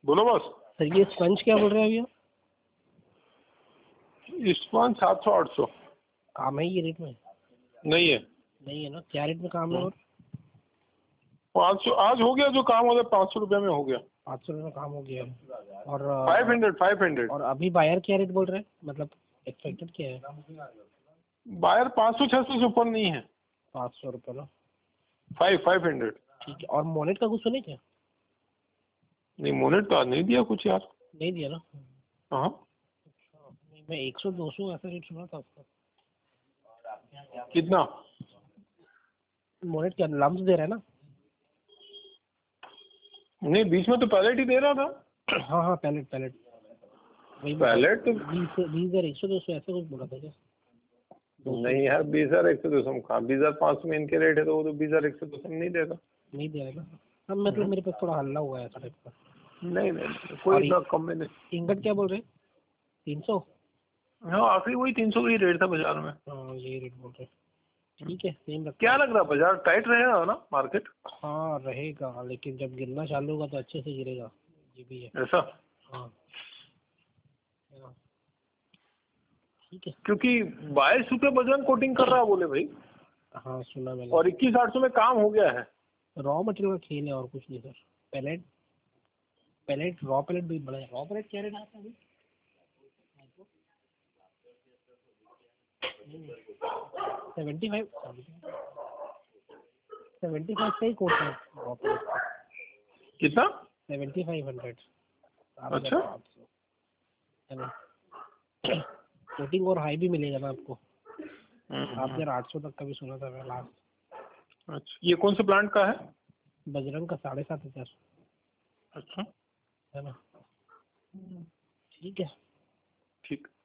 बोलो बस। सर ये स्पंज क्या बोल रहे हैं अभी आप? स्पंज 700-800 काम है ये रेट में? नहीं है। नहीं है ना, क्या रेट में काम है? और 500 आज हो गया जो काम हो गया, 500 रुपये में हो गया। 500 रुपये में काम हो गया। और 500। और अभी बायर क्या रेट बोल रहे हैं, मतलब एक्सपेक्टेड क्या है? बायर 500-600 से ऊपर नहीं है। 500 रुपये ना। 500। ठीक है। और मोनेट का कुछ सुने क्या? नहीं, मोनेट तो आज नहीं दिया कुछ यार। नहीं दिया ना। हाँ। नहीं, मैं 100-200 ऐसा रेट सुना था उसका। कितना? मोनेट क्या लम्स दे रहा है ना? नहीं, बीच में तो पैलेट ही दे रहा था। हाँ हाँ, पैलेट वही पैलेट तो 20,000 100-200 ऐसे कुछ बोला था क्या? नहीं यार, 20,000-100-200 में कहाँ, 20,500 में इनके रेट है, तो वो तो 20,000-100-200 में नहीं देगा। नहीं दे रहा ना। अब मतलब मेरे पास थोड़ा हल्ला हुआ है ऐसा टाइप का। नहीं, कोई इतना कम में नहीं। इंगट क्या बोल रहे हैं? 300? हाँ, आखिरी वही 300 का ही रेट था बाजार में। हाँ यही रेट बोल रहे हैं। ठीक है, सेम रखते क्या हैं। लग रहा है, बाजार टाइट रहेगा ना मार्केट? हाँ रहेगा, लेकिन जब गिरना चालू होगा तो अच्छे से गिरेगा, ये भी है। ऐसा? हाँ हाँ, ठीक है। क्योंकि 22 रुपये बजरंग कोटिंग कर रहा है बोले भाई। हाँ सुना मैंने। और 21,800 में काम हो गया है। रॉ मटेरियल का खेल है और कुछ नहीं सर। पैलेट रॉ पैलेट भी बड़ा है। रॉ पैलेट क्या रेट आता है अभी? 75 का ही कोट है रॉ पैलेट का। कितना? 7500। अच्छा। है ना। कोटिंग और हाई भी मिलेगा ना आपको। 8,800 तक का भी सुना था मैं लास्ट। अच्छा, ये कौन से प्लांट का है? बजरंग का 7,500। अच्छा। है ना। ठीक है। ठीक।